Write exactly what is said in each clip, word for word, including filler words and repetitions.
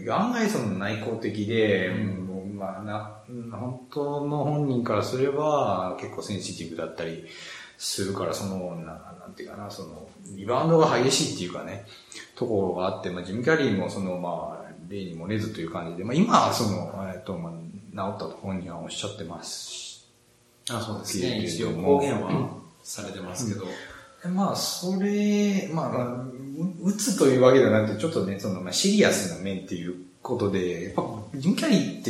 案外その内向的で、うん、まあな、本当の本人からすれば結構センシティブだったりするから、その、ななんていうかな、その、リバウンドが激しいっていうかね、ところがあって、まあ、ジム・キャリーもその、まあ、例にもれずという感じで、まあ、今はその、えっと、まあ、治ったと本人はおっしゃってますあ、そうですね。一応公言はされてますけど。 うん、まあ、それ、まあ、うつというわけではなくて、ちょっとね、その、まあ、シリアスな面っていうことで、やっぱ、ジム・キャリーって、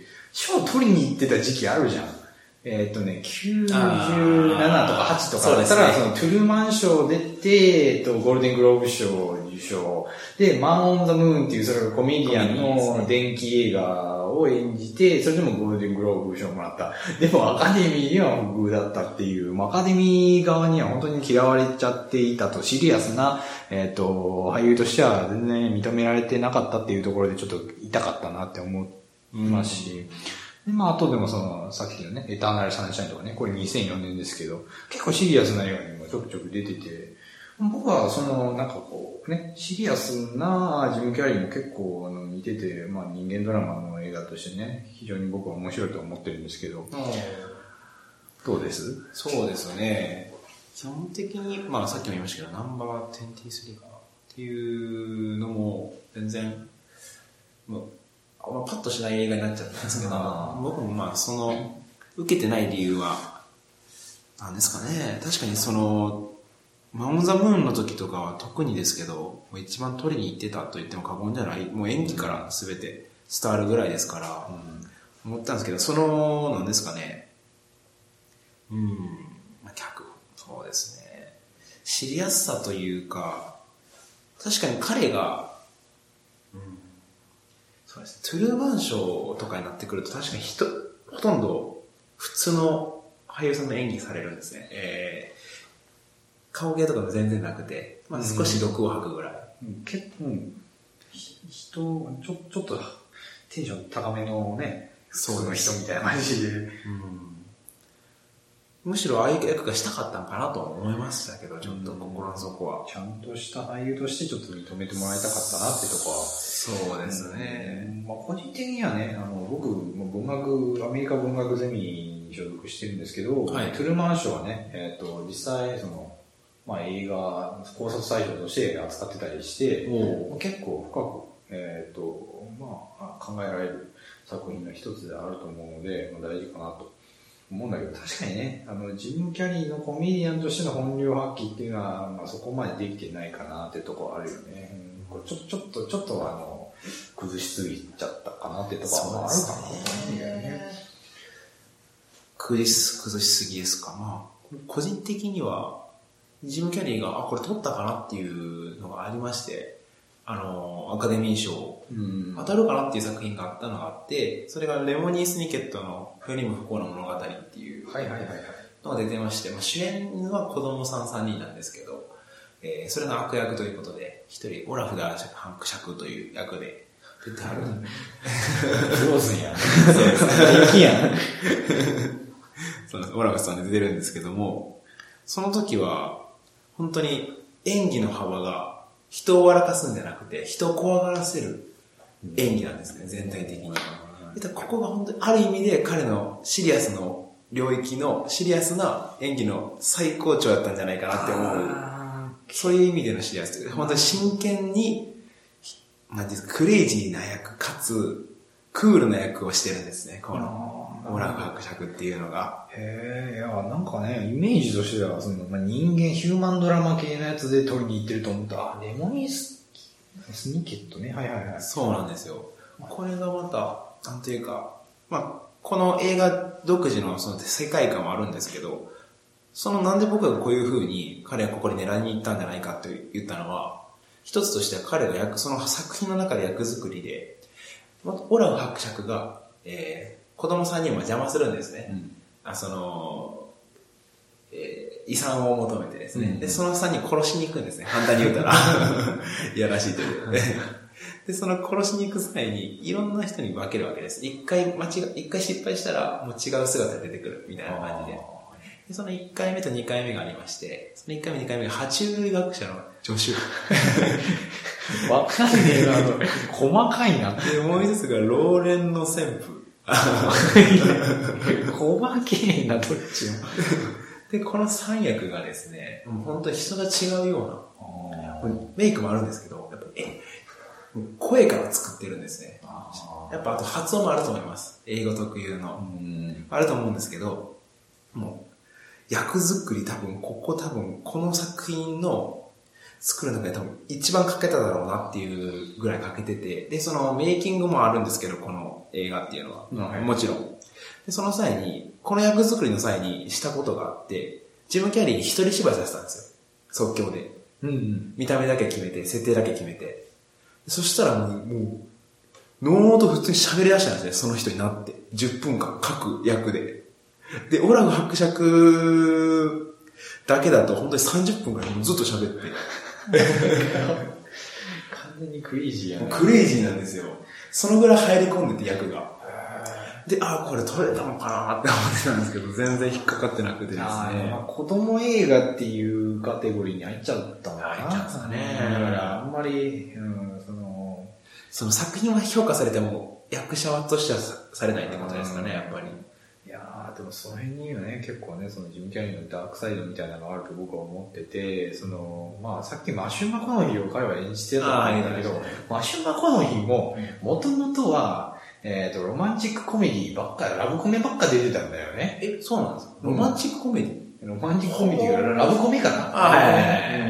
賞取りに行ってた時期あるじゃん。えっとね、きゅうじゅうななとかはちとかだったら、そのトゥルーマン賞出て、えっと、ゴールデングローブ賞受賞。で、マン・オン・ザ・ムーンっていう、それがコメディアンの電気映画を演じて、それでもゴールデングローブ賞もらった。でもアカデミーには不遇だったっていう、アカデミー側には本当に嫌われちゃっていたと、シリアスな、えっと、俳優としては全然認められてなかったっていうところでちょっと痛かったなって思いますし、うんでまあ、あとでもその、さっきのね、エターナルサンシャインとかね、これにせんよねんですけど、結構シリアスな映画にもちょくちょく出てて、僕はその、なんかこう、ね、シリアスなジム・キャリーも結構あの似てて、まあ人間ドラマの映画としてね、非常に僕は面白いと思ってるんですけど、どうです？ そうですよね。基本的に、まあさっきも言いましたけど、ナンバーにじゅうさんかなっていうのも、全然、もうパッとしない映画になっちゃったんですけど、僕もまあその受けてない理由はなんですかね。確かにそのマン・オン・ザ・ムーンの時とかは特にですけど、もう一番取りに行ってたと言っても過言じゃない。もう演技から全て伝わるぐらいですから、うん、思ったんですけど、そのなんですかね。うん、まあ、脚本そうですね。知りやすさというか、確かに彼がそうです。トゥルーマンショーとかになってくると確かに人、ほとんど普通の俳優さんの演技されるんですね。えー、顔芸とかも全然なくて、まあ、少し毒を吐くぐらい。 うん、結構、うん、人、ちょ、ちょっとテンション高めのね、そうの人みたいな感じで。うんむしろああいう役がしたかったのかなと思いましたけど、ちょっと心の底は。 ちゃんとした俳優としてちょっと認めてもらいたかったなってとこは。 そうですね。 うん、まあ個人的にはね、あの、僕、文学、アメリカ文学ゼミに所属してるんですけど、はい、トゥルーマンショーはね、えっと、実際、その、まあ映画、考察対象として扱ってたりして、結構深く、えっと、まあ考えられる作品の一つであると思うので、まあ、大事かなと。思うんだけど、確かにね、あの、ジム・キャリーのコメディアンとしての本領発揮っていうのは、まあそこまでできてないかなってところあるよね。うん、これちょ、ちょっと、ちょっとあの、崩しすぎちゃったかなってところはあるかなと思うんだよね。 崩し、崩しすぎですか。まあ、個人的には、ジム・キャリーが、あ、これ撮ったかなっていうのがありまして、あの、アカデミー賞、うん、当たるかなっていう作品があったのがあって、それがレモニー・スニケットの世にも不幸な物語っていうのが出てまして、まあ、主演は子供さんさんにんなんですけど、えー、それの悪役ということで、一人、オラフがハンクシャクという役で出てある。 フローズンやん。そうですね。雪やん。 そうです。オラフさんで出てるんですけども、その時は、本当に演技の幅が、人を笑かすんじゃなくて、人を怖がらせる演技なんですね、全体的に。ここが本当にある意味で彼のシリアスの領域のシリアスな演技の最高潮だったんじゃないかなって思う。そういう意味でのシリアス。本当に真剣に、なんていうんですか、クレイジーな役かつ、クールな役をしてるんですね、この。オラフ伯爵っていうのが。 へえ、いや、なんかね、イメージとしては、その、まあ、人間、ヒューマンドラマ系のやつで撮りに行ってると思った。あ、レモニース、スニケットね。はいはいはい。 そうなんですよ。これがまた、なんていうか、まあ、この映画独自のその世界観もあるんですけど、そのなんで僕がこういう風に彼はここに狙いに行ったんじゃないかって言ったのは、一つとしては彼が役、その作品の中で役作りで、オラフ伯爵が、えー子供さんにも邪魔するんですね。うん、あその、えー、遺産を求めてですね。うん、で、そのさんにん殺しに行くんですね。簡単に言うたら。いやらしいという。で、その殺しに行く際に、いろんな人に分けるわけです。一回間違、一回失敗したら、もう違う姿で出てくるみたいな感じで。でそのいっかいめとにかいめがありまして、そのいっかいめにかいめが爬虫類学者の助手。 わかんねえな、あの、細かいな。 で、もう一つが、老練の旋風。 細けえな、どっちも。 で、この三役がですね、もう本当に人が違うような、メイクもあるんですけど、やっぱえ声から作ってるんですね。やっぱあと発音もあると思います。英語特有の。あると思うんですけど、もう、役作り多分、ここ多分、この作品の作る中で多分一番かけただろうなっていうぐらいかけてて、で、そのメイキングもあるんですけど、この映画っていうのは。うん、もちろん。で、その際に、この役作りの際にしたことがあって、ジム・キャリーに一人芝居させたんですよ。即興で。うんうん、見た目だけ決めて、設定だけ決めて。そしたらもう、もう、ノーと普通に喋り出したんですね、その人になって。じゅっぷんかん各役で。で、オラフ伯爵だけだと本当にさんじゅっぷんくらいずっと喋って。 完全にクレイジーやな。クレイジーなんですよ。そのぐらい入り込んでて役が。で、あ、これ撮れたのかなって思ってたんですけど、全然引っかかってなくてですね。 まあ、子供映画っていうカテゴリーに入っちゃったのかな。 入っちゃうんですかね。 だからあんまり、うん、その、 その作品は評価されても、役者としてはされないってことですかね、やっぱり。 いやー、でもその辺にはね、結構ね、そのジム・キャリーのダークサイドみたいなのがあると僕は思ってて、その、まあさっきマシュー・マコノヒーを彼は演じてたと思うんだけど、マシュー・マコノヒーも、もともとは、えっと、ロマンチックコメディばっか、ラブコメばっか出てたんだよね。 え、そうなんですか？ロマンチックコメディ、 うん、ロマンチックコメディがラブコメかな。 はいはいはい。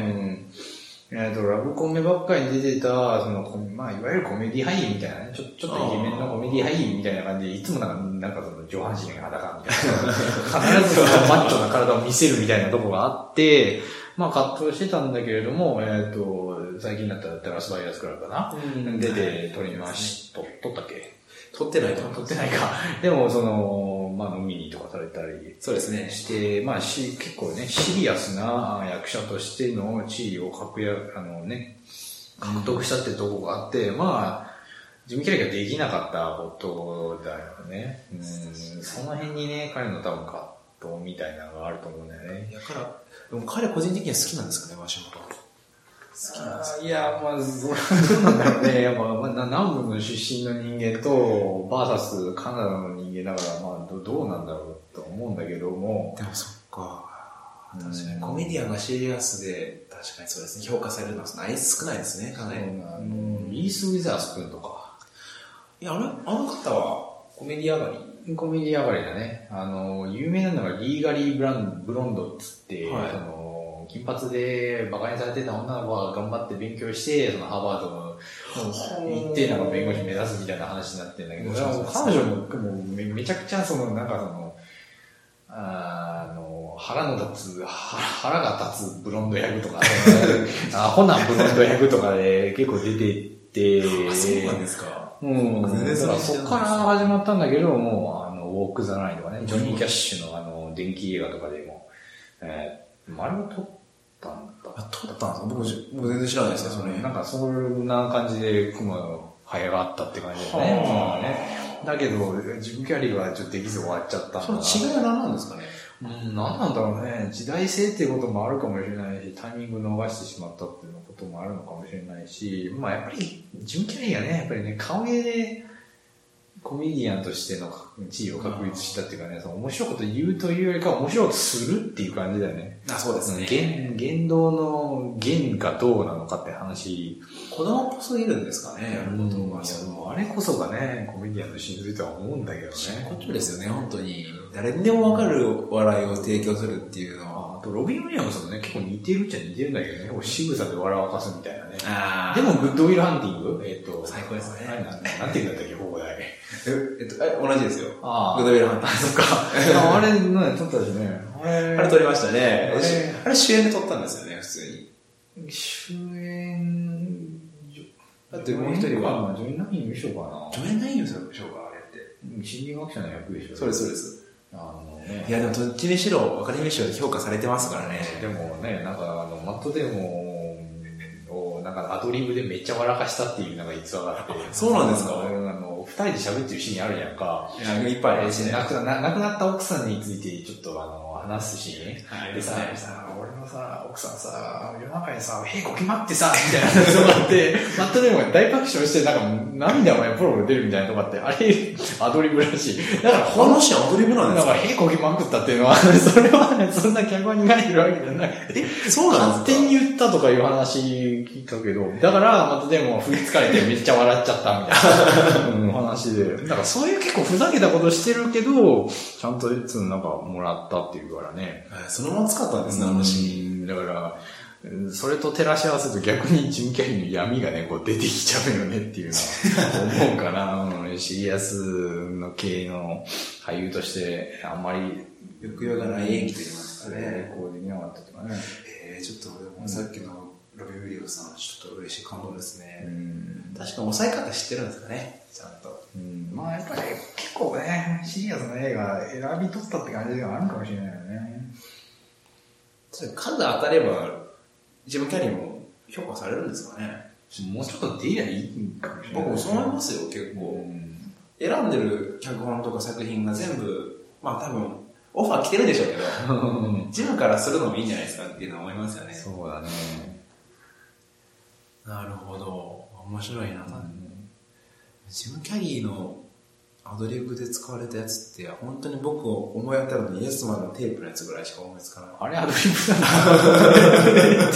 うん。えっと、ラブコメばっかり出てた、その、まあ、いわゆるコメディ俳優みたいなね、ちょ、ちょっとイケメンのコメディ俳優みたいな感じで、いつもなんか、なんかその上半身が裸みたいな。必ずそのマッチョな体を見せるみたいなとこがあって、まあ、葛藤してたんだけれども、えっと、最近だったらテラスバイアスクラブかな。出て撮りまし、撮ったっけ？ 撮ってないと撮ってないか。でも、その、まあ、飲みにとかされたり。 そうですね。 して、まあ、し、結構ね、シリアスな役者としての地位を獲や、あのね、獲得したってとこがあって、まあ、ジム・キャリーができなかったことだよね。うん、その辺にね、彼の多分葛藤みたいなのがあると思うんだよね。 だから、でも彼個人的には好きなんですかね、マシュマロ。好きなんですか？ いや、まあ、それはどうなんだろうね。やっぱ、まあ、南部の出身の人間と、バーサスカナダの人間だから、まあ、ど, どうなんだろうと思うんだけども。 でもそっか。確かに、コメディアンがシリアスで、確かにそうですね、評価されるのはない少ないですね、かなり。 あの、イース・ウィザースプーンとか。 いや、あれあの方は、コメディ上がりコメディ上がりだね。あの、有名なのがリーガリー・ブランブロンドっつって、はい、その金髪で馬鹿にされてた女の子が頑張って勉強して、そのハーバードの行ってなんか弁護士目指すみたいな話になってるんだけど、彼女ももう め, めちゃくちゃその、なんかその、あの、腹の立つ、腹が立つブロンド役とか、アホなブロンド役とかで結構出てて、 あ、そうなんですか。 うん。だからそこから始まったんだけど、もう、あの、ウォーク・ザ・ラインとかね、ジョニー・キャッシュのあの、電気映画とかでも、えー、あれも撮ったんだ。 あ、撮ったんですか？僕、僕全然知らないですね、それ。 なんか、そんな感じで、雲の早があったって感じですね。まあね。だけど、ジム・キャリーはちょっとできず終わっちゃったんだ。 その違いは何なんですかね？ うん、何なんだろうね。時代性っていうこともあるかもしれないし、タイミング逃してしまったっていうこともあるのかもしれないし、まあやっぱり、ジム・キャリーがね、やっぱりね、顔芸で、コメディアンとしての地位を確立したっていうかね、その面白いこと言うというよりか面白いことするっていう感じだよね。 あ、そうですね。 言、言動の言がどうなのかって話。 子供っぽすぎるんですかね、やることは。 うん、あれこそがね、コメディアンの真髄とは思うんだけどね。 こっちですよね、本当に。誰にでもわかる笑いを提供するっていうのは。 あと、ロビン・ウィリアムスもね、結構似てるっちゃ似てるんだけどね、仕草で笑わかすみたいなね。 あでも、グッドウィル・ハンティングえっと、 最高ですね。 なん、なんて言うんだったっけ、ここだけ。 え、えっと、え、同じですよ。 あグッドウィル・ハンティング。 そっか。あれ、ね、撮ったしね。 あれ、あれ撮りましたね。あれ主演で撮ったんですよね、普通に。 主演、 だってもう一人は、 助演男優賞かな。 助演男優賞か、あれって。 心理学者の役でしょ。 そうです、そうです。 あのね。 いや、でもどっちにしろ、アカデミー賞で評価されてますからね。 でもね、なんかあの、マットデーモンを、なんかアドリブでめっちゃ笑かしたっていうのが逸話があって。 そうなんですか？ あの、 二人で喋ってるシーンあるじゃんか。 いや、いっぱいあるしね。 亡くな、亡くなった奥さんについてちょっとあの、話すシーン。 はい、 でさ、さ、俺のさ、奥さんさ、夜中にさ、へこ決まってさ、みたいな話とかって、マットデーモンが大爆笑して、なんか、涙がポロポロ出るみたいなとかって、あれ、アドリブらしい。だから、 話アドリブなんですか？ なんか、へこ決まくったっていうのは、それはね、そんな脚本に書いてるわけじゃない。 え、そうなんですか？ 勝手に言ったとかいう話聞いたけど、だから、マットデーモンが振りつかれてめっちゃ笑っちゃったみたいな、うん、話で。だから、そういう結構ふざけたことしてるけど、ちゃんといつもなんかもらったっていうからね。 そのまま使ったんですね、あのシーン。 だから、それと照らし合わせると逆にジム・キャリーの闇がね、こう出てきちゃうよねっていうのは思うかな。うん、シリアスの系の俳優としてあんまり抑揚がない演技と言いますかね。 こうできなかったとかね。 えー、ちょっと俺もさっきのロビン・ウィリアムさん、ちょっと嬉しい感動ですね。うん、確か抑え方知ってるんですかね、ちゃんと。 うん、まあやっぱり結構ね、シリアスの映画選び取ったって感じではあるかもしれないよね。 数当たれば、ジム・キャリーも評価されるんですかね。 もうちょっと出りゃいいかもしれない。 僕もそう思いますよ、結構。うん、選んでる脚本とか作品が全部、まあ多分、オファー来てるでしょうけど、ジムからするのもいいんじゃないですかっていうのは思いますよね。 そうだね。 なるほど。面白いな。うん、ジム・キャリーのアドリブで使われたやつって、本当に僕を思い当たるのにイエスマンのテープのやつぐらいしか思いつかない。 あれアドリブだな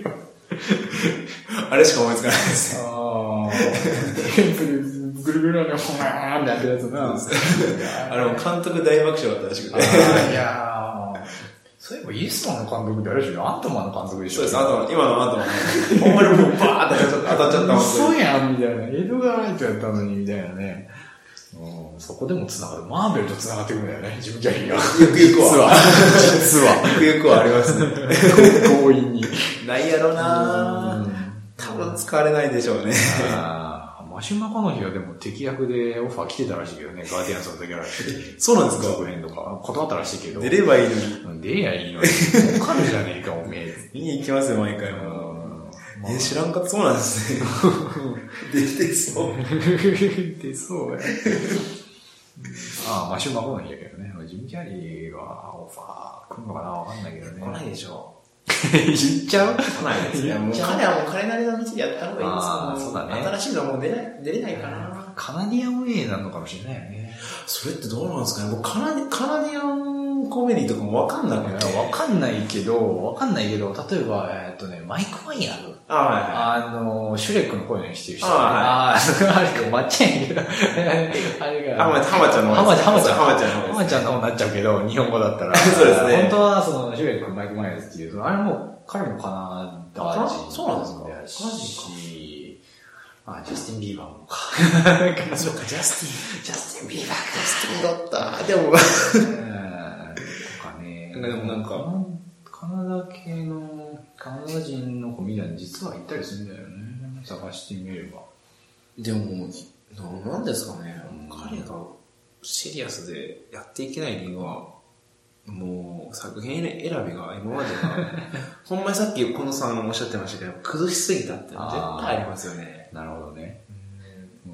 あれしか思いつかないですね。 ああ。テープでぐるぐるのほわーってやってるやつな。 あれも監督大爆笑だったらしくて。 いやー。そういえばイエスマンの監督ってあれでしょ、アントマンの監督でしょ。 そうです、アントマン。今のアントマン。ほんまにもうバーって当たっちゃった。 嘘やんみたいな。エドガー・ライトやったのにみたいなね。うん、そこでも繋がる。マーベルと繋がってくるんだよね、ジム・キャリーが。 ゆくゆくは。 実は。 ゆくゆくはありますね。 強引に。 ないやろなぁ。多分使われないでしょうね。 あマシュマコの日はでも敵役でオファー来てたらしいけどね、ガーディアンズの時は。 そうなんですか？ 続編とか。断ったらしいけど。 出ればいいのに。出りゃいいのに。わかるじゃねえか、おめえ。 見に行きますよ、毎回も。まあ、え、知らんかったそうなんですね。出てそう。 出そうや。ああ、マシュマコの日やけどね。ジム・キャリーはオファー来るのかなわかんないけどね。 来ないでしょ。 言っちゃう？ 来ないですね。もう彼はもう彼なりの道でやった方がいいですけど、 あそうだね、 新しいのはもう出ない出れないかな。 カナディアンウェイなのかもしれないよね。 それってどうなんですかね。僕カナディ、カナディアンコメディとかもわかんなくて。 わかんないけど、わかんないけど、例えば、えっとね、マイク・マイヤーズ。 あ、はいはい。 あの、シュレックの声のしてる人。 あ、はい。 ああ、あれか、まっちゃんやけど。あれが。 ハマちゃんの方。ハマちゃん、ハマちゃん。 ハマちゃんの方。 ハマちゃんの方になっちゃうけど、日本語だったら。 そうですね。 本当は、その、シュレック、マイク・マイヤーズっていう、あれも、彼もカナダ人。 そうなんですか？ カナダ人。あ、ジャスティン・ビーバーもか。 そうか、ジャスティン。 ジャスティン・ビーバー。 ジャスティンだった。でも、 とかね。 でもなんか、 カナダ系の、カナダ人のコメディアン実は行ったりするんだよね。探してみれば。 でも、なんですかね。彼がシリアスでやっていけない理由は、もう作品選びが今までが、ほんまにさっきこのさんおっしゃってましたけど、崩しすぎたってのは絶対ありますよね。 なるほどね。 うん、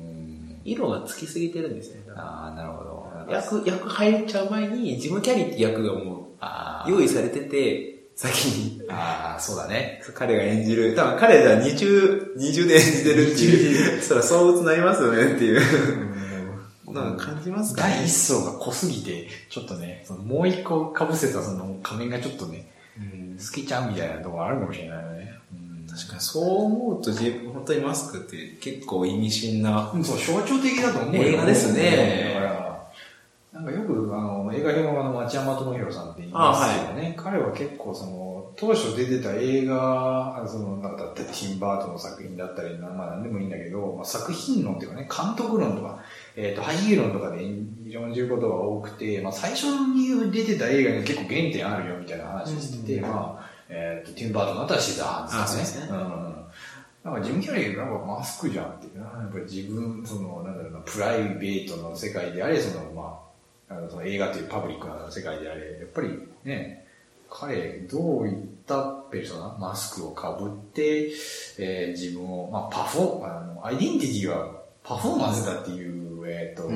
色がつきすぎてるんですね。 ああ、なるほど。 役、役入っちゃう前に、ジム・キャリーって役がもう、用意されてて、先に。 ああ、そうだね。 彼が演じる。多分彼じゃ二重、二重で演じてるっていう。そしたら相打つなりますよねっていう。なんか感じますかね。 第一層が濃すぎて、ちょっとね、そのもう一個被せたその仮面がちょっとね、うん、透けちゃうみたいなところあるかもしれないよね。 うん、確かにそう思うと自分、本当にマスクって結構意味深な。 そう、象徴的だと思うよ。 映画ですね。 だから、なんかよくあの、映画評論家の町山智博さんって言いますよね。はい、彼は結構その、当初出てた映画、その、なんかティンバートンの作品だったり、まあ何でもいいんだけど、まあ、作品論っていうかね、監督論とか、えっと、俳優論とかで論じることが多くて、まあ最初に出てた映画に結構原点あるよみたいな話をしてて、うん、まあ、えっと、ティンバートンだったらシザーハンズですね。うん。なんかジム・キャリーなんかマスクじゃんっていうな。やっぱり自分、その、なんだろうな、プライベートの世界であれ、その、まあ、あのその映画というパブリックな世界であれ、やっぱりね、彼、どういったペルソナ、マスクをかぶって、えー、自分を、まあ、パフォー、あの、アイデンティティはパフォーマンスだっていうえっと、 うん、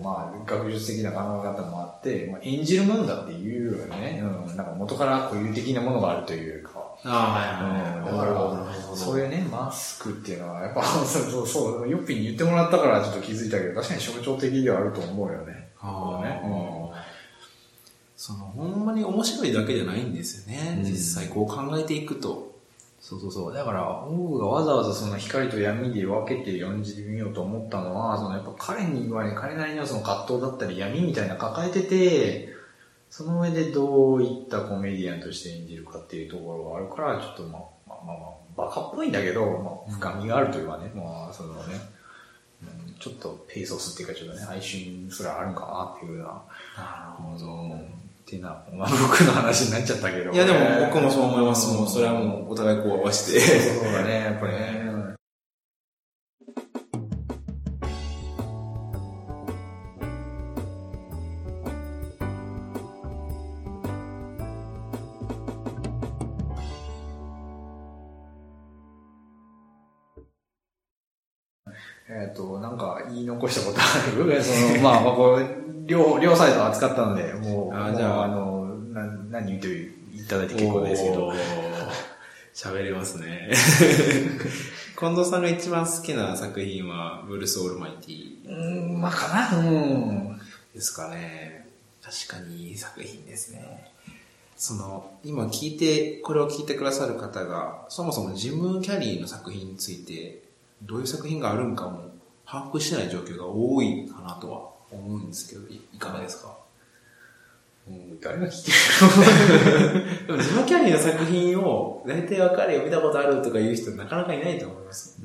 まあ、学術的な考え方もあって、まあ、演じるもんだっていうよね、うん、なんか元から固有的なものがあるというか、 ああ、はいはい、 うん、だから、そういうね、マスクっていうのは、やっぱ、そうそうそう、ヨッピーに言ってもらったからちょっと気づいたけど、確かに象徴的ではあると思うよね。 ああ、 ね、うん、 その、ほんまに面白いだけじゃないんですよね、うん、実際こう考えていくと。 そうそうそう。だから、僕がわざわざその光と闇で分けて読んでみようと思ったのは、そのやっぱ彼に言われ、彼なりのその葛藤だったり闇みたいな抱えてて、その上でどういったコメディアンとして演じるかっていうところがあるから、ちょっとまあ、まあまあまあ、バカっぽいんだけど、まあ、深みがあるというかね、まあ、そのね、うん、ちょっとペーソスっていうかちょっとね、哀愁すらあるんかなっていうような。 なるほど。 っていうな、まあ、僕の話になっちゃったけど。 いやでも僕もそう思います。もうそれはもうお互いこう合わせて。 そうだね、やっぱりね。えっと、なんか言い残したことあるその、まあ、まあ、こう、両、両サイド扱ったので、もう、 あじゃあ、 あの、な何言っていただいて結構ですけど。 喋れますね。近藤さんが一番好きな作品は、ブルース・オールマイティ。 うん、まあかな。うん。 ですかね。確かにいい作品ですね。その、今聞いて、これを聞いてくださる方が、そもそもジム・キャリーの作品について、どういう作品があるんかも把握してない状況が多いかなとは思うんですけど、い, いかがですか？ うん、誰が聞いてるでもジム・キャリーの作品を大体わかるよ、見たことあるとか言う人なかなかいないと思います。うん、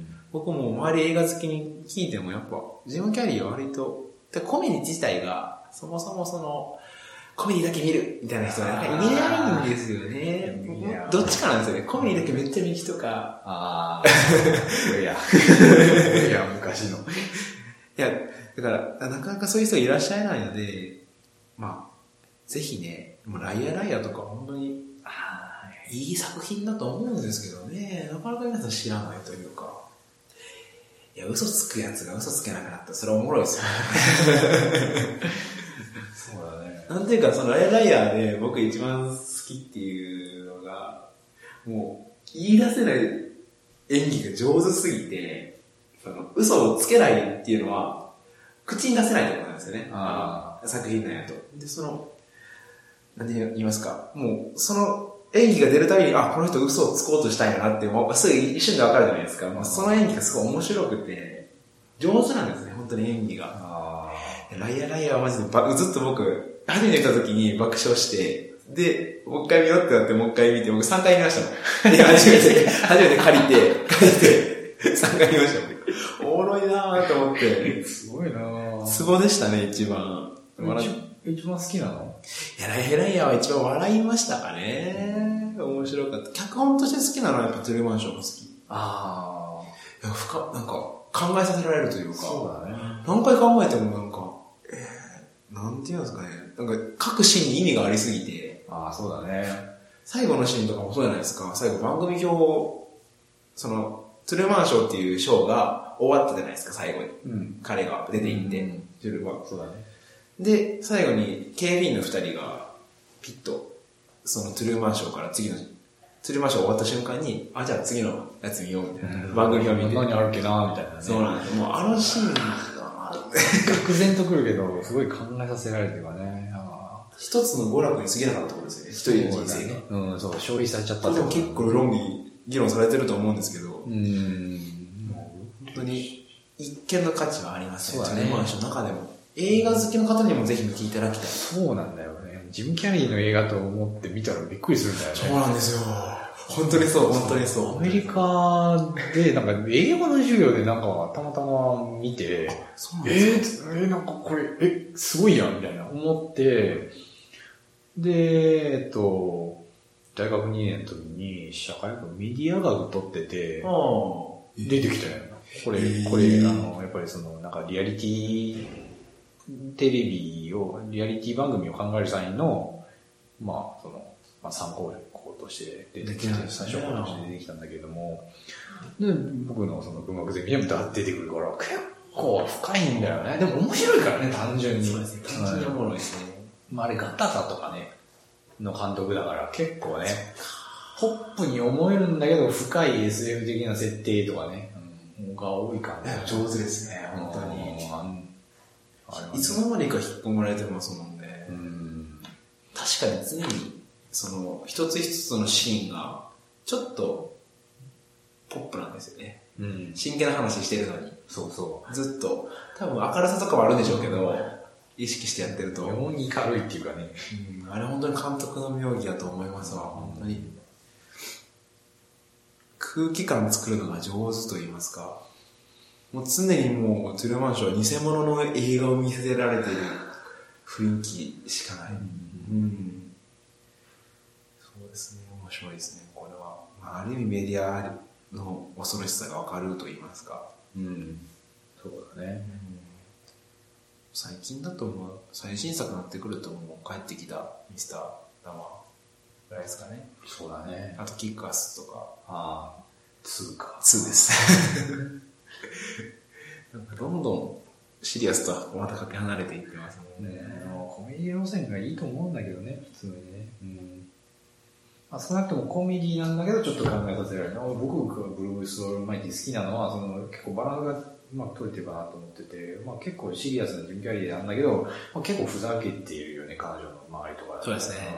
僕も周り映画好きに聞いてもやっぱ、ジム・キャリーは割と、コメディ自体がそもそもその、コメディだけ見るみたいな人がなんかいないんですよね。どっちかなんですよね。コメディだけめっちゃ見る人か。 ああ。いや。いや、昔の。いや、だから、なかなかそういう人がいらっしゃらないので、まあ、ぜひね、もうライアーライアーとか本当に、あいい作品だと思うんですけどね、なかなか皆さん知らないというか。いや、嘘つくやつが嘘つけなくなったらそれはおもろいですよね。 そうだね。 なんていうか、そのライアーライアーで僕一番好きっていうのが、もう言い出せない演技が上手すぎて、その嘘をつけないっていうのは、口に出せないところなんですよね。ああ作品なんやと。で、その、なんて言いますか、もう、その演技が出るたびに、あ、この人嘘をつこうとしたんやなって、もうすぐ一瞬でわかるじゃないですか。まあ、その演技がすごい面白くて、上手なんですね、本当に演技が。あライアーライアーはマジでば、ずっと僕、初めて見た時に爆笑して、で、もう一回見ようってなって、もう一回見て、僕さんかい見ましたもん。で、初めて、初めて借りて、借りて、さんかい見ましたもん。おもろいなぁと思って。 すごいなぁ。 ツボでしたね、一番。 一番好きなの？ いや、ライアーライアーは一番笑いましたかね。面白かった。脚本として好きなのはやっぱトゥルーマンショーが好き。ああ。いや、深、なんか、考えさせられるというか。 そうだね。 何回考えてもなんか、えー、なんていうんですかね。なんか、各シーンに意味がありすぎて。 ああ、そうだね。 最後のシーンとかもそうじゃないですか。最後番組表を、その、トゥルーマンショーっていうショーが終わったじゃないですか、最後に。うん、彼が出て行って、うん、トゥルーマン。 そうだね。 で、最後に警備員の二人が、ピッと、そのトゥルーマンショーから次の、トゥルーマンショー終わった瞬間に、あ、じゃあ次のやつ見ようみたいな。番組表見て。 何あるっけなみたいなね。 そうなんですよ。もうあのシーンが、 愕然とくるけど、すごい考えさせられてるからね。 一つの娯楽に過ぎなかったことですよね。一人の人生ね。 うん、そう、消費されちゃったって。 でも結構論議、議論されてると思うんですけど、 うん。 本当に一見の価値はありますね。 そうだね。 トゥルーマンショーの中でも。映画好きの方にもぜひ見ていただきたい。 そうなんだよね。ジム・キャリーの映画と思って見たらびっくりするんだよね。 そうなんですよ。本当にそう、本当にそう。 アメリカで、なんか英語の授業でなんかたまたま見て、 そうなんですかえー、えー、なんかこれ、え、すごいやんみたいな思って、で、えっと、大学にねんの時に社会学メディア学取ってて、出てきたよな。これ、これ、あの、やっぱりその、なんかリアリティ、テレビを、リアリティ番組を考える際の、まあ、その、まあ、参考校として出てきて、最初から出てきたんだけども、で、僕のその文学ゼミにも出てくるから、 構深いんだよね。でも面白いからね、単純に。 そうですね。単純におもろいですね。 まあ、あれ、ガタカとかね、の監督だから結構ね、ポップに思えるんだけど、深い エスエフ 的な設定とかね、うん、が多いからね。 上手ですね、本当に。 あれね、 いつの間にか引っ込まれてますもんね。 うん、 確かに常に、その、一つ一つのシーンが、ちょっと、ポップなんですよね。うん、真剣な話してるのに。 そうそう。 ずっと、多分明るさとかもあるんでしょうけど、意識してやってると。 妙に軽いっていうかね。 うん、あれ本当に監督の妙義だと思いますわ、本当に。空気感作るのが上手と言いますか。もう常にもう、トゥルーマンショーは偽物の映画を見せられている雰囲気しかない。うんうん、そうですね、面白いですね、これは。まあ、ある意味メディアの恐ろしさがわかると言いますか。 うん、そうだね。うん、 最近だともう最新作になってくるともう帰ってきたミスターダマぐらいですかね。 そうだね。 あとキックアスとか。 ああ、ツーか。 ツーです。なんかどんどんシリアスとはまたかけ離れていってますもんね。 ね、コメディ路線がいいと思うんだけどね、普通にね。うん、まあ、少なくともコメディなんだけどちょっと考えさせられる。僕がブルース・オールマイティ好きなのは、その結構バランスがうまく取れてるかなと思ってて、まあ、結構シリアスなジムキャリーなんだけど、まあ、結構ふざけているよね、彼女の周りとか。 そうですね。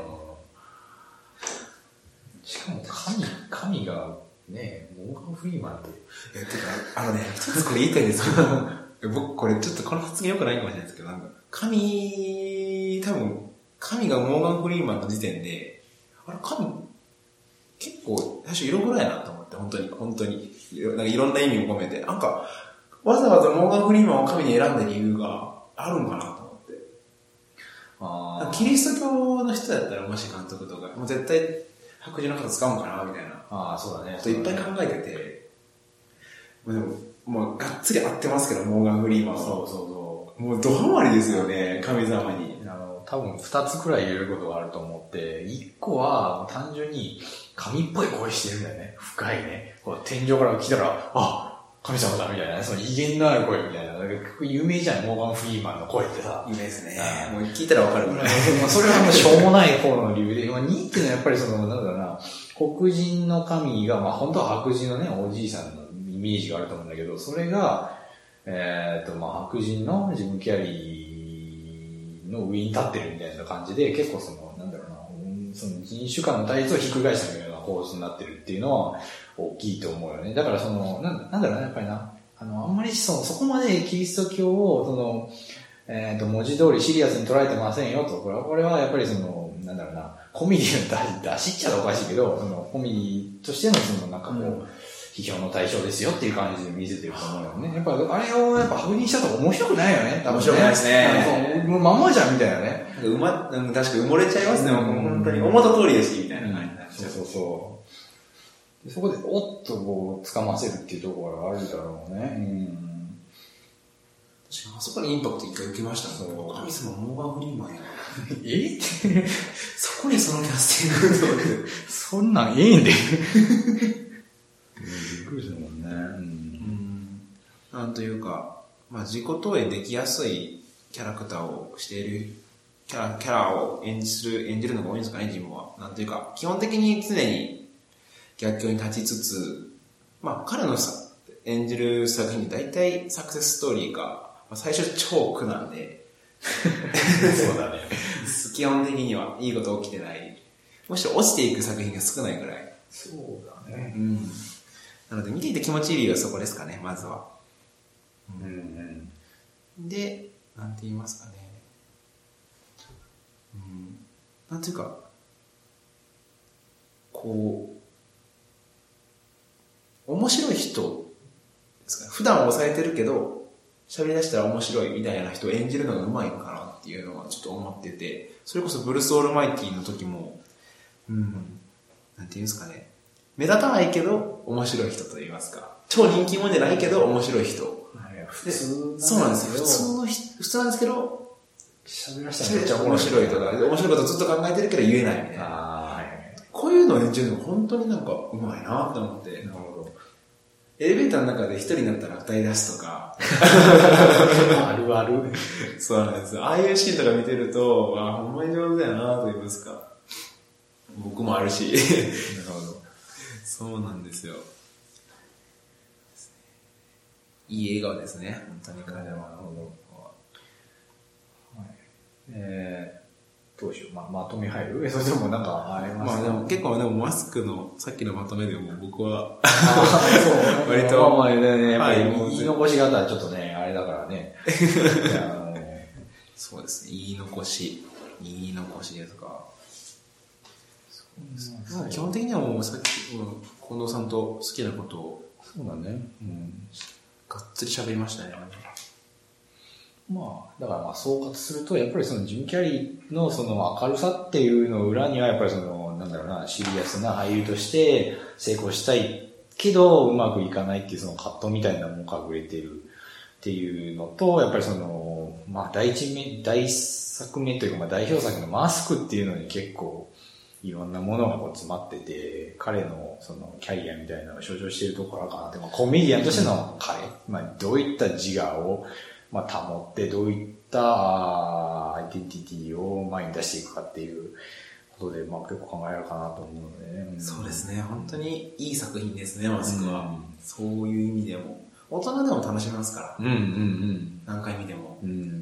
うん、しかも神、神がね、モーガン・フリーマンって。 え、てか、あのね、一つこれ言いたいんですけど、僕これちょっとこの発言良くないかもしれないですけど、なんか、神、多分、神がモーガン・フリーマンの時点で、あれ、神、結構、最初色黒やなと思って、本当に、本当に。なんかいろんな意味を込めて。なんか、わざわざモーガン・フリーマンを神に選んだ理由があるんかなと思って。あキリスト教の人だったら、もし監督とか、もう絶対白人の方使うんかなみたいな。 ああ、そうだね。 といっぱい考えてて、でも、もうがっつり合ってますけど、モーガン・フリーマンは。 そうそうそう。 もうドハマりですよね、神様に。 あの、多分二つくらい言えることがあると思って、一個は単純に神っぽい声してるんだよね。深いね。こう天井から来たら、あ、神様だみたいな、その威厳のある声みたいな。結構有名じゃん、モーガン・フリーマンの声ってさ。 有名ですね。もう聞いたらわかるぐらい。 それはもうしょうもない方の理由で、まあ、にっていうのはやっぱりその、なんだろうな、黒人の神が、まあ本当は白人のね、おじいさんのイメージがあると思うんだけど、それが、えっと、まあ白人のジム・キャリーの上に立ってるみたいな感じで、結構その、なんだろうな、その人種間の対立をひっくり返したような構図になってるっていうのは大きいと思うよね。だからその、なんなんだろうな、やっぱりな、あの、あんまりその、そこまでキリスト教を、その、えっと、文字通りシリアスに捉えてませんよと、これは、これはやっぱりその、なんだろうな、コメディの出しっちゃおかしいけど、そのコメディとしてのそのなんかこう、うん、批評の対象ですよっていう感じで見せてると思うよね。やっぱあれをやっぱ白人したと面白くないよね。 面白くないですね。 もうまんまじゃんみたいなね。 うま、確かに埋もれちゃいますね。もう本当に思った通りですみたいな感じになっちゃう。 そうそうそう。そこでおっとこう掴ませるっていうところがあるだろうね。うん。 確かにあそこにインパクト一回受けましたね。神様モーガン・フリーマンや。 えそこにそのキャスティングとって。 そんなんええんで。びっくりするもんね。うん。 なんというか、まあ自己投影できやすいキャラクターをしている、キャラ、キャラを演じる、演じるのが多いんですかね、自分は。なんというか、基本的に常に逆境に立ちつつ、まあ彼のさ演じる作品って大体サクセスストーリーか、まあ、最初超苦なんで。 そうだね。 基本的にはいいこと起きてない。むしろ落ちていく作品が少ないぐらい。 そうだね。 うん。なので見ていて気持ちいい理由はそこですかね、まずは。 うん、 うん、で、なんて言いますかね。うん。なんていうか、こう、面白い人ですかね。普段抑えてるけど、喋り出したら面白いみたいな人を演じるのが上手いのかなっていうのはちょっと思ってて、それこそブルース・オールマイティの時も、うん、なんていうんですかね。目立たないけど面白い人と言いますか。超人気者じゃないけど面白い人。 普通そうなんですよ。普通の人、普通なんですけど、 喋らせたらめっちゃ面白いとか、面白いことずっと考えてるけど言えないみたいな。 あ、はい、 こういうのを演じるの本当になんか上手いなって思って。 なるほど。 エレベーターの中で一人になったら歌い出すとか。 あるある。 そうなんです。ああいうシーンとか見てると、あ、ほんまに上手だよなと言いますか。僕もあるし。なるほど。そうなんですよ。いい笑顔ですね、本当に彼は。なるほど。 はい、えー、どうしよう、ま、まとめ入る？え、それでもなんかありますか？ まあでも結構でもマスクのさっきのまとめでも僕はそう割とまあまあね、やっぱりはい言い残し方はちょっとね、あれだからね。いやあのそうですね、言い残し、言い残しですか。そうですね。まあ、基本的にはもうさっき、近藤さんと好きなことを、 そうだね。うん。 がっつり喋りましたね。 まあ、だからまあ総括すると、やっぱりそのジム・キャリーのその明るさっていうの裏には、やっぱりその、なんだろうな、シリアスな俳優として成功したいけど、うまくいかないっていうその葛藤みたいなものが隠れているっていうのと、やっぱりその、まあ第一目、第一作目というか、まあ代表作のマスクっていうのに結構、いろんなものがこう詰まってて、彼のそのキャリアみたいなのを象徴しているところかなって、まあ、コメディアンとしての彼、まあどういった自我をまあ保って、どういったアイデンティティを前に出していくかっていうことで、まあ結構考えられるかなと思うのでね。 うん、そうですね、本当にいい作品ですね、マスクは。うん、そういう意味でも。大人でも楽しめますから。 うんうんうん。 何回見ても。 うん、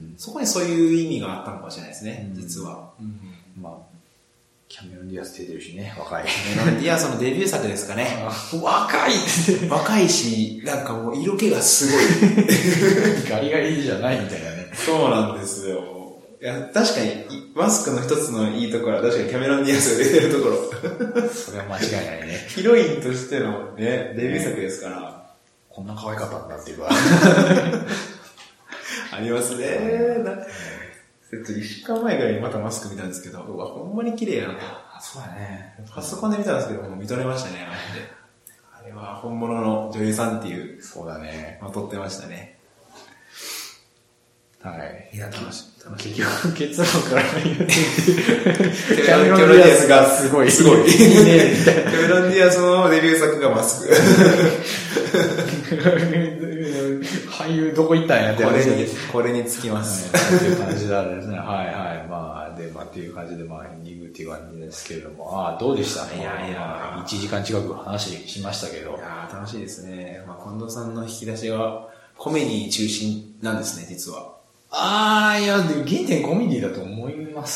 そこにそういう意味があったのかもしれないですね、うん、実は。 うん、まあキャメロン・ディアス出てるしね、若い。 キャメロン・ディアスのデビュー作ですかね。 若い若いし、なんかもう色気がすごい。 ガリガリじゃないみたいなね。 そうなんですよ。いや、確かに、マスクの一つのいいところは確かにキャメロン・ディアスが出てるところ。 それは間違いないね。 ヒロインとしてのね、デビュー作ですから。ね、 こんな可愛かったんだっていうか。 ありますね。いっしゅうかんまえぐらいにまたマスク見たんですけど、うわ、ほんまに綺麗やなと。 あ、そうだね。 パソコンで見たんですけど、もう認めましたね、あれは本物の女優さんっていう。 そうだね。 まとってましたね。 はい。 いや、楽しい。楽しい。 結局、結論から言うて、キャメロン・ディアスがすごい。すごい。いいね。キャメロン・ディアスのデビュー作がマスク。 俳優どこ行ったんやってこれに、これにつきます。 はい、っていう感じなんですね。はいはい。まあ、で、まあっていう感じで、まあ、エンディングっていう感じですけれども、ああ、どうでしたね。 いやいや、 いちじかん近く話しましたけど。いや楽しいですね。まあ、近藤さんの引き出しは、コメディ中心なんですね、実は。 ああ、いや、でも原点コメディだと思います。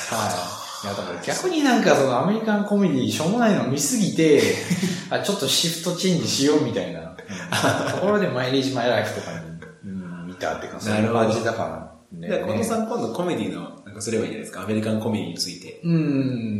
はい。いや、だから逆になんかそのアメリカンコメディしょうもないの見すぎて、あ、ちょっとシフトチェンジしようみたいな、うん、ところでマイレージマイライフとかに、うん、見たって感じだからね。 で、近藤さん今度コメディのなんかすればいいじゃないですか、アメリカンコメディについて。 うん、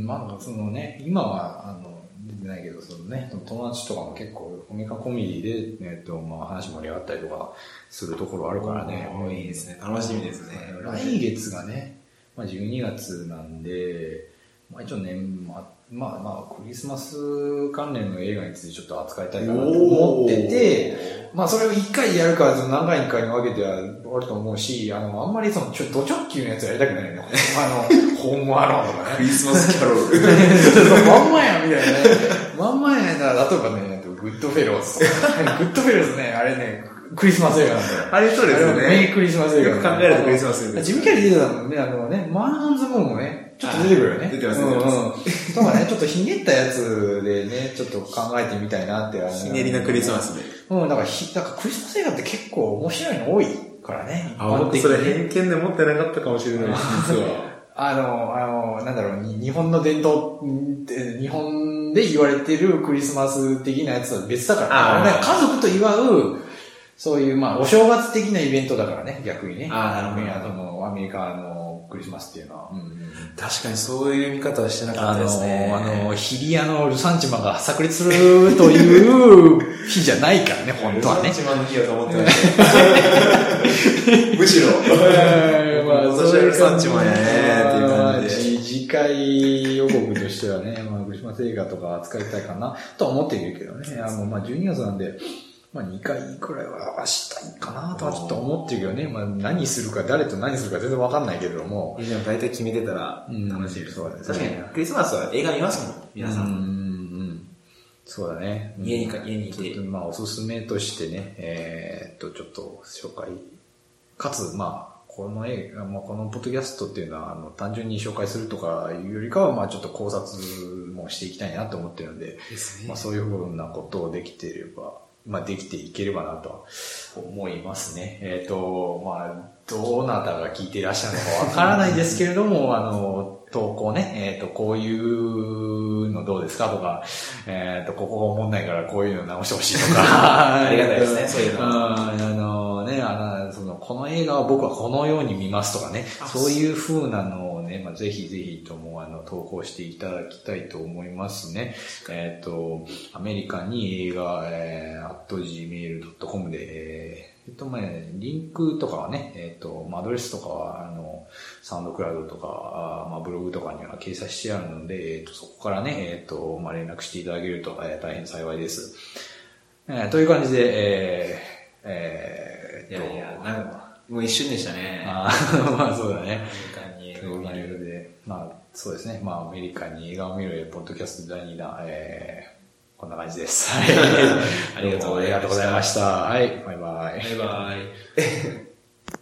まあそのね、今はあの出てないけど、そのね、友達とかも結構アメリカンコメディで、えっと、まあ話盛り上がったりとかするところあるからね。 いいですね。楽しみですね。 来月がね、まあじゅうにがつなんで、まあ一応年、まあまあまあクリスマス関連の映画についてちょっと扱いたいかなと思ってて、まあそれを一回やるか何回かに分けてはあると思うし、あの、あんまりそのちょド直球のやつやりたくないの。あの、ホームアローンとかね。 クリスマスキャロル。 まんまやみたいなね。まんまやな、例えばね、グッドフェローズとか。グッドフェローズね、あれね、クリスマス映画なんだよ。 あれそうですよね。 メイクリスマス映画。 よく考えるとクリスマス映画。 ジムキャリー出てたもんね、あのね、マン・オン・ザ・ムーンもね、ちょっと出てくるよね。 出てます、出てます。とかね、ちょっとひねったやつでね、ちょっと考えてみたいなって。 ひねりなクリスマスで。 うん、だからひ、だからクリスマス映画って結構面白いの多いからね。 あ、僕それ偏見で持ってなかったかもしれないです、実は。 あの、あの、なんだろう、日本の伝統、日本で言われてるクリスマス的なやつは別だからね。家族と祝う、そういう、まあ、お正月的なイベントだからね、逆にね。 ああ、なるほど。アメリカのクリスマスっていうのは。うんうん、 確かにそういう見方はしてなかったですね。 あの、あの、ヒリアのルサンチマが炸裂するという日じゃないからね、本当はね。 ルサンチマの日だと思ってました。むしろ。 まあ、 私はルサンチマやねっていう感じで。 次回予告としてはね、まあ、クリスマス映画とか扱いたいかな、とは思っているけどね。あの、まあ、じゅうにがつなんで、まあにかいくらいはしたいかなとはちょっと思ってるけどね。まあ何するか、誰と何するか全然わかんないけれども。 でも大体決めてたら楽しいです。 そうですね。 確かにクリスマスは映画見ますもん、皆さん。 うんうんそうだね。 家にか、家にいて。 まあ、おすすめとしてね、えー、っと、ちょっと紹介。かつ、まあ、この映画、まあ、このポッドキャストっていうのは、あの、単純に紹介するとかいうよりかは、まあ、ちょっと考察もしていきたいなと思ってるので、 ですね。 まあ、そういうふうなことをできていれば、まあ、できていければなと思いますね。えっと、まあ、どなたが聞いていらっしゃるのかわからないですけれども、あの、投稿ね、えっと、こういうのどうですかとか、えっと、ここが思んないからこういうの直してほしいとか。 ありがたいですね、そういうの。 あのね、あの、その、この映画は僕はこのように見ますとかね、そういう風なのをね、まあ、ぜひぜひとも、あの、投稿していただきたいと思いますね。えっと、アメリカに映画、えー、アット ジーメールドットコム で、えーえっと、まあ、リンクとかはね、えっと、アドレスとかは、あの、サウンドクラウドとか、まあ、ブログとかには掲載してあるので、えっと、そこからね、えっと、まあ、連絡していただけると、えー、大変幸いです。えー、という感じで、えー、えー、 いやいや、なんか、もう一瞬でしたね。 あまあ、そうだね。 アメリカに映画を見るで、まあ、そうですね。まあ、アメリカに映画を見るポッドキャストだいにだん、えー、こんな感じです。はい。 ありがとうございました。 ありがとうございました。はい。バイバイ。 バイバイ。